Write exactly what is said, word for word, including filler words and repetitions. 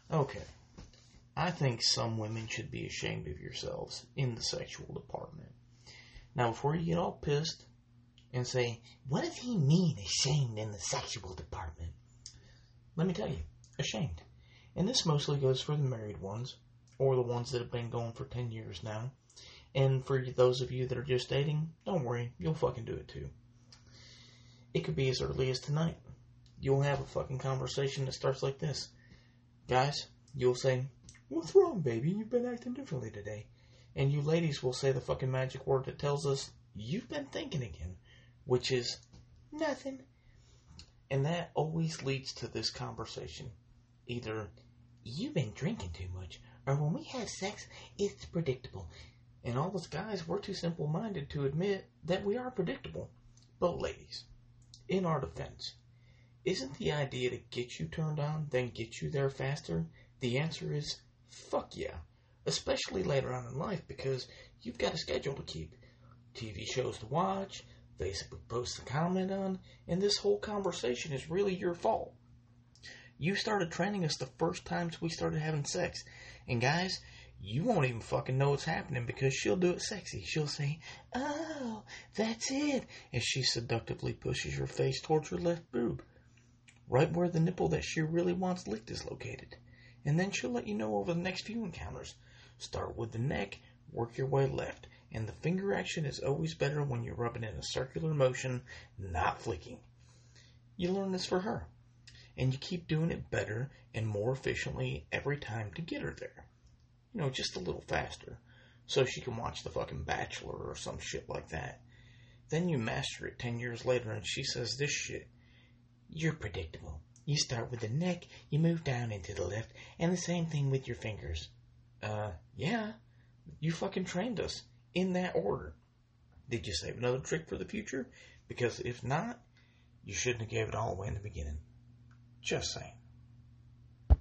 Okay. I think some women should be ashamed of yourselves in the sexual department. Now, before you get all pissed and say, what does he mean ashamed in the sexual department? Let me tell you, ashamed. And this mostly goes for the married ones, or the ones that have been going for ten years now. And for those of you that are just dating, don't worry, you'll fucking do it too. It could be as early as tonight. You'll have a fucking conversation that starts like this. Guys, you'll say, what's wrong, baby? You've been acting differently today. And you ladies will say the fucking magic word that tells us, you've been thinking again. Which is, nothing. And that always leads to this conversation. Either, you've been drinking too much, or when we have sex, it's predictable. And all us guys, we're too simple-minded to admit that we are predictable. But ladies, in our defense, isn't the idea to get you turned on, then get you there faster? The answer is, fuck yeah. Especially later on in life, because you've got a schedule to keep. T V shows to watch, Facebook posts to comment on, and this whole conversation is really your fault. You started training us the first times we started having sex. And guys, you won't even fucking know what's happening because she'll do it sexy. She'll say, oh, that's it. And she seductively pushes your face towards her left boob, right where the nipple that she really wants licked is located. And then she'll let you know over the next few encounters. Start with the neck, work your way left. And the finger action is always better when you're rubbing in a circular motion, not flicking. You learn this for her. And you keep doing it better and more efficiently every time to get her there. You know, just a little faster. So she can watch The fucking Bachelor or some shit like that. Then you master it ten years later and she says this shit. You're predictable. You start with the neck, you move down into the left, and the same thing with your fingers. Uh, yeah. You fucking trained us in that order. Did you save another trick for the future? Because if not, you shouldn't have gave it all away in the beginning. Just saying.